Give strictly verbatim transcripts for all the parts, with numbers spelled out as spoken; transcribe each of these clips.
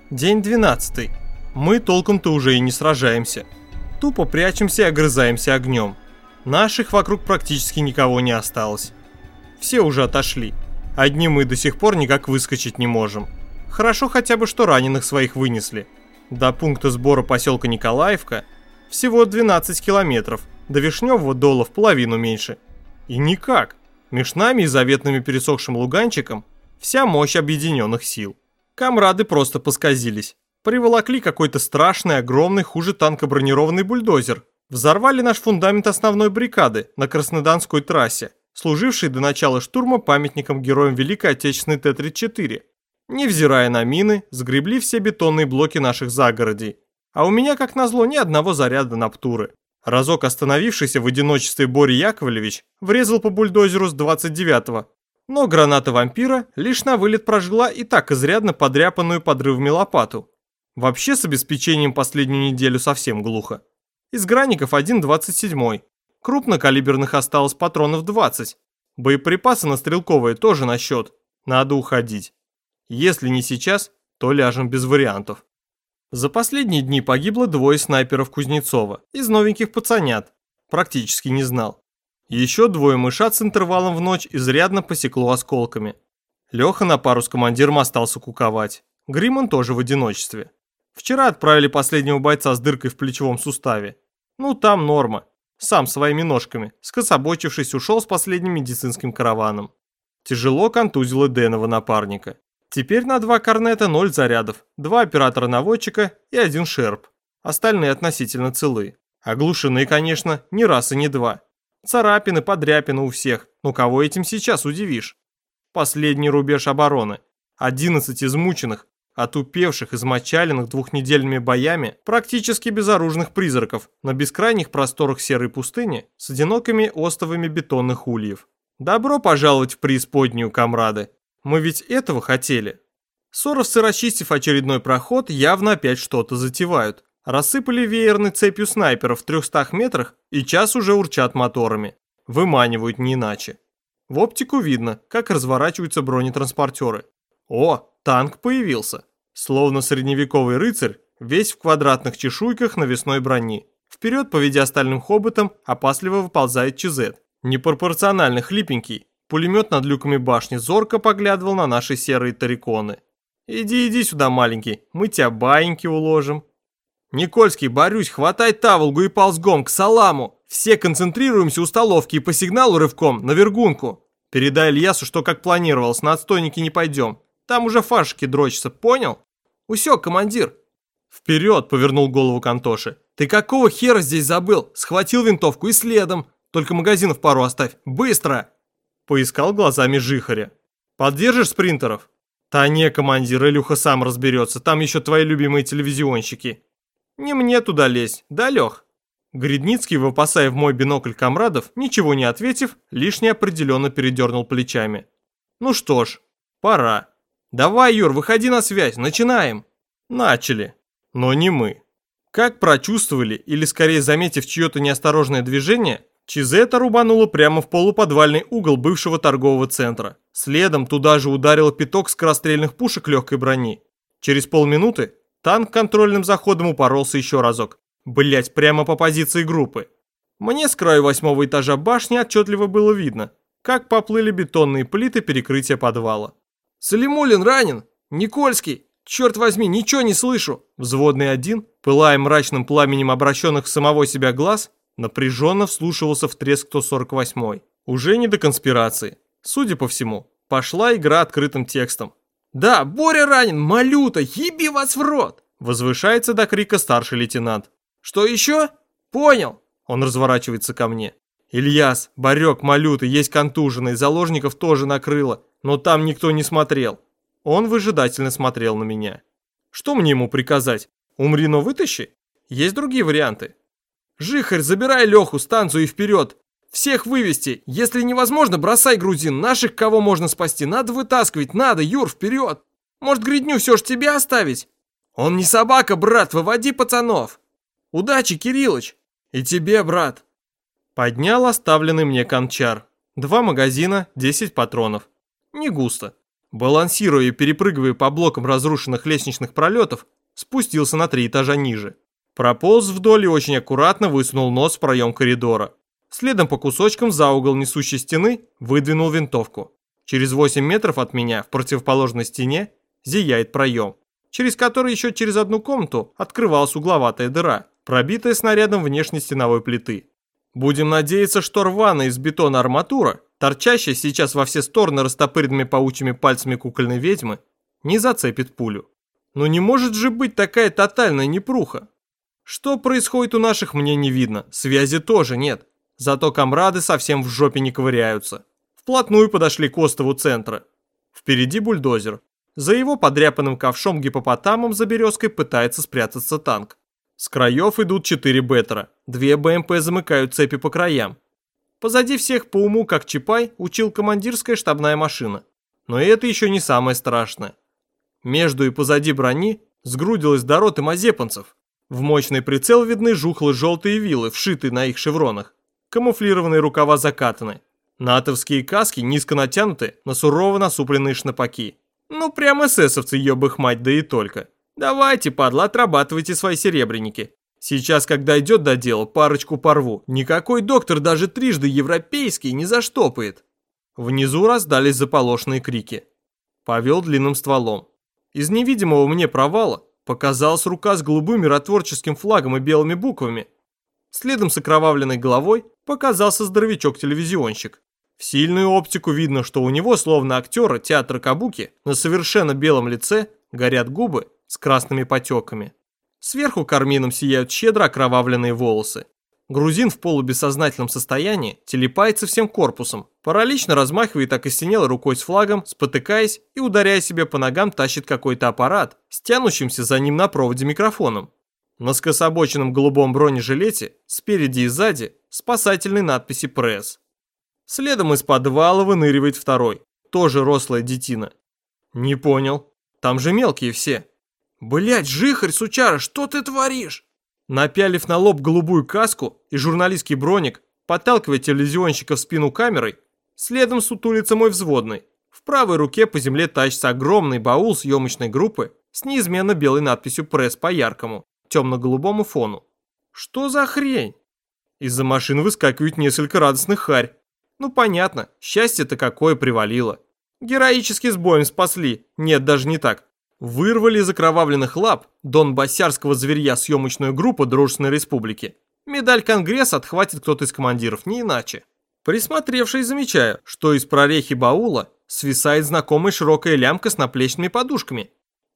День двенадцатый. Мы толком-то уже и не сражаемся. Тупо прячемся и огрызаемся огнем. Наших вокруг практически никого не осталось. Все уже отошли. Одни мы до сих пор никак выскочить не можем. Хорошо хотя бы, что раненых своих вынесли. До пункта сбора поселка Николаевка всего двенадцать километров, до Вишневого Дола в половину меньше. И никак. Меж нами и заветными пересохшим луганчиком вся мощь объединенных сил. Камрады просто посказились. Приволокли какой-то страшный, огромный, хуже танка бронированный бульдозер. Взорвали наш фундамент основной бригады на Краснодарской трассе, служившей до начала штурма памятником героям Великой Отечественной Т тридцать четыре. Невзирая на мины, сгребли все бетонные блоки наших загородей. А у меня, как назло, ни одного заряда на птуры. Разок остановившийся в одиночестве Боря Яковлевич врезал по бульдозеру с двадцать девятого. Но граната вампира лишь на вылет прожгла и так изрядно подряпанную подрывами лопату. Вообще с обеспечением последнюю неделю совсем глухо. Из гранников один двадцать седьмой. Крупнокалиберных осталось патронов двадцать. Боеприпасы на стрелковые тоже на счет. Надо уходить. Если не сейчас, то ляжем без вариантов. За последние дни погибло двое снайперов Кузнецова. Из новеньких пацанят. Практически не знал. Еще двое мышат с интервалом в ночь изрядно посекло осколками. Леха на пару с командиром остался куковать. Гриман тоже в одиночестве. Вчера отправили последнего бойца с дыркой в плечевом суставе. Ну там норма. Сам своими ножками, скособочившись, ушел с последним медицинским караваном. Тяжело контузило Дэнова напарника. Теперь на два корнета ноль зарядов, два оператора-наводчика и один шерп. Остальные относительно целы. Оглушены, конечно, не раз и не два. Царапины, подряпины у всех, но кого этим сейчас удивишь? Последний рубеж обороны. одиннадцать измученных, отупевших, измочаленных двухнедельными боями, практически безоружных призраков на бескрайних просторах серой пустыни с одинокими остовами бетонных ульев. Добро пожаловать в преисподнюю, камрады. Мы ведь этого хотели. Соровцы, расчистив очередной проход, явно опять что-то затевают. Рассыпали веерной цепью снайперов в трехстах метрах и час уже урчат моторами. Выманивают не иначе. В оптику видно, как разворачиваются бронетранспортеры. О, танк появился. Словно средневековый рыцарь, весь в квадратных чешуйках навесной брони. Вперед, поведя стальным хоботом, опасливо выползает ЧЗ. Непропорционально хлипенький. Пулемет над люками башни зорко поглядывал на наши серые тариконы. Иди, иди сюда, маленький, мы тебя баиньки уложим. Никольский, Борюсь, хватай таволгу и ползгом к саламу. Все концентрируемся у столовки и по сигналу рывком на вергунку. Передай Ильясу, что как планировалось, на отстойники не пойдем. Там уже фашки дрочатся, понял? Усек, командир. Вперед, повернул голову Кантоши. Ты какого хера здесь забыл? Схватил винтовку и следом. Только магазинов пару оставь. Быстро! Поискал глазами Жихаря. Поддержишь спринтеров? Та не, командир, Илюха сам разберется. Там еще твои любимые телевизионщики. Не мне туда лезть, да, Лех? Гридницкий, выпасая в мой бинокль камрадов, ничего не ответив, лишь неопределенно передернул плечами. Ну что ж, пора. Давай, Юр, выходи на связь, начинаем. Начали, но не мы. Как прочувствовали, или скорее заметив чье-то неосторожное движение, Чизета рубанула прямо в полуподвальный угол бывшего торгового центра. Следом туда же ударил пяток скорострельных пушек легкой брони. Через полминуты танк контрольным заходом упоролся еще разок. Блять, прямо по позиции группы. Мне с краю восьмого этажа башни отчетливо было видно, как поплыли бетонные плиты перекрытия подвала. «Салимуллин ранен! Никольский! Черт возьми, ничего не слышу!» Взводный один, пылая мрачным пламенем обращенных в самого себя глаз, напряженно вслушивался в треск сто сорок восьмой. Уже не до конспирации. Судя по всему, пошла игра открытым текстом. «Да, Боря ранен, малюта, еби вас в рот!» Возвышается до крика старший лейтенант. «Что еще? Понял!» Он разворачивается ко мне. «Ильяс, Борек, малюта, есть контуженные, заложников тоже накрыло, но там никто не смотрел». Он выжидательно смотрел на меня. «Что мне ему приказать? Умри, но вытащи? Есть другие варианты». «Жихарь, забирай Леху, станцию и вперед! Всех вывести! Если невозможно, бросай грузин! Наших, кого можно спасти, надо вытаскивать! Надо, Юр, вперед! Может, гридню все ж тебе оставить? Он не собака, брат, выводи пацанов! Удачи, Кириллыч! И тебе, брат!» Поднял оставленный мне кончар. Два магазина, десять патронов. Не густо. Балансируя и перепрыгивая по блокам разрушенных лестничных пролетов, спустился на три этажа ниже. Прополз вдоль и очень аккуратно высунул нос в проем коридора. Следом по кусочкам за угол несущей стены выдвинул винтовку. Через восемь метров от меня в противоположной стене зияет проем, через который еще через одну комнату открывалась угловатая дыра, пробитая снарядом внешней стеновой плиты. Будем надеяться, что рваная из бетона арматура, торчащая сейчас во все стороны растопыренными паучьими пальцами кукольной ведьмы, не зацепит пулю. Но не может же быть такая тотальная непруха. Что происходит у наших, мне не видно, связи тоже нет. Зато комрады совсем в жопе не ковыряются. Вплотную подошли к острову центра. Впереди бульдозер. За его подряпанным ковшом гипопотамом за березкой пытается спрятаться танк. С краев идут четыре беттера, две БМП замыкают цепи по краям. Позади всех по уму, как Чапай, учил командирская штабная машина. Но это еще не самое страшное. Между и позади брони сгрудилось до роты мазепанцев. В мощный прицел видны жухлые желтые вилы, вшитые на их шевронах. Камуфлированные рукава закатаны. Натовские каски низко натянуты на сурово насупленные шнапаки. Ну прям эсэсовцы, ебых мать, да и только. Давайте, падла, отрабатывайте свои серебряники. Сейчас, когда идет до дела, парочку порву. Никакой доктор даже трижды европейский не заштопает. Внизу раздались заполошенные крики. Повел длинным стволом. Из невидимого мне провала показалась рука с голубым миротворческим флагом и белыми буквами. Следом с окровавленной головой показался здоровячок-телевизионщик. В сильную оптику видно, что у него, словно актера театра кабуки, на совершенно белом лице горят губы с красными потеками. Сверху кармином сияют щедро окровавленные волосы. Грузин в полубессознательном состоянии телепается всем корпусом, паралично размахивает окостенелой рукой с флагом, спотыкаясь и, ударяя себе по ногам, тащит какой-то аппарат, с тянущимся за ним на проводе микрофоном. На скособоченном голубом бронежилете, спереди и сзади, спасательной надписи «Пресс». Следом из подвала выныривает второй, тоже рослая детина. Не понял, там же мелкие все. Блять, жихарь, сучара, что ты творишь? Напялив на лоб голубую каску и журналистский броник, подталкивая телевизионщика в спину камерой, следом сутулится мой взводный. В правой руке по земле тащится огромный баул съемочной группы с неизменно белой надписью «Пресс» по яркому, темно-голубому фону. Что за хрень? Из-за машин выскакивают несколько радостных харь. Ну понятно, счастье-то какое привалило. Героически с боем спасли, нет, даже не так. Вырвали из окровавленных лап донбассярского зверья съемочную группу Дружественной Республики. Медаль Конгресса отхватит кто-то из командиров, не иначе. Присмотревшись, замечаю, что из прорехи баула свисает знакомая широкая лямка с наплечными подушками.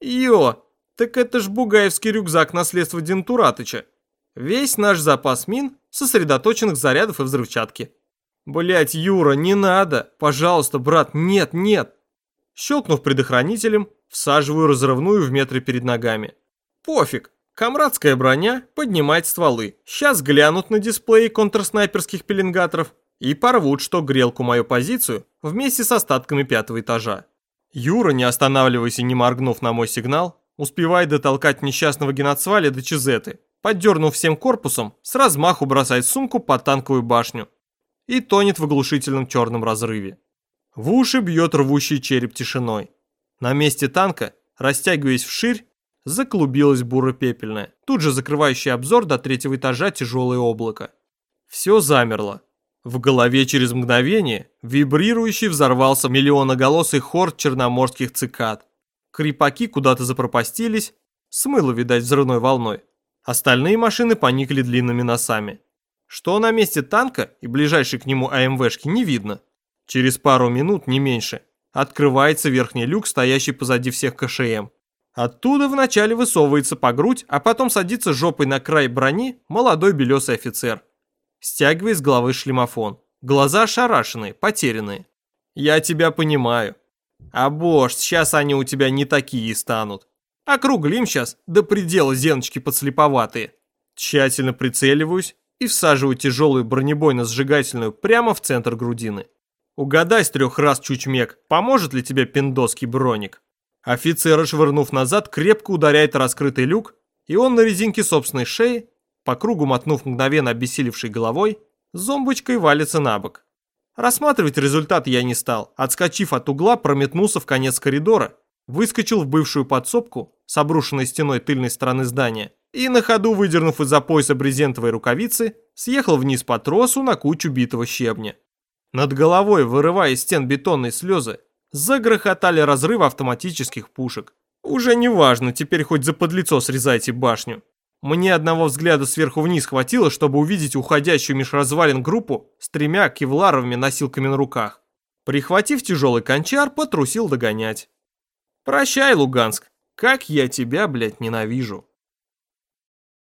Йо, так это ж бугаевский рюкзак наследства Дентуратыча. Весь наш запас мин, сосредоточенных зарядов и взрывчатки. Блять, Юра, не надо, пожалуйста, брат, нет, нет. Щелкнув предохранителем, всаживаю разрывную в метре перед ногами. Пофиг, комрадская броня поднимает стволы. Сейчас глянут на дисплеи контрснайперских пеленгаторов и порвут, что грелку мою позицию вместе с остатками пятого этажа. Юра, не останавливаясь и не моргнув на мой сигнал, успевает дотолкать несчастного геноцваля до Чизеты, поддернув всем корпусом, с размаху бросает сумку под танковую башню и тонет в оглушительном черном разрыве. В уши бьет рвущий череп тишиной. На месте танка, растягиваясь вширь, заклубилось буро-пепельное, тут же закрывающее обзор до третьего этажа тяжелое облако. Все замерло. В голове через мгновение вибрирующий взорвался миллионоголосый хор черноморских цикад. Крепаки куда-то запропастились, смыло, видать, взрывной волной. Остальные машины поникли длинными носами. Что на месте танка и ближайшей к нему АМВшки не видно. Через пару минут, не меньше, открывается верхний люк, стоящий позади всех КШМ. Оттуда вначале высовывается по грудь, а потом садится жопой на край брони молодой белесый офицер. Стягивает с головы шлемофон. Глаза ошарашенные, потерянные. Я тебя понимаю. А боже, сейчас они у тебя не такие станут. Округлим сейчас до предела зеночки подслеповатые. Тщательно прицеливаюсь и всаживаю тяжелую бронебойно-сжигательную прямо в центр грудины. Угадай с трех раз, чучмек, поможет ли тебе пиндосский броник? Офицер, швырнув назад, крепко ударяет раскрытый люк, и он на резинке собственной шеи, по кругу мотнув мгновенно обессилевшей головой, зомбочкой валится на бок. Рассматривать результат я не стал. Отскочив от угла, прометнулся в конец коридора, выскочил в бывшую подсобку с обрушенной стеной тыльной стороны здания и на ходу, выдернув из-за пояса брезентовой рукавицы, съехал вниз по тросу на кучу битого щебня. Над головой, вырывая из стен бетонные слезы, загрохотали разрывы автоматических пушек. Уже не важно, теперь хоть за подлицо срезайте башню. Мне одного взгляда сверху вниз хватило, чтобы увидеть уходящую меж развалин группу с тремя кевларовыми носилками на руках. Прихватив тяжелый кончар, потрусил догонять. Прощай, Луганск, как я тебя, блядь, ненавижу.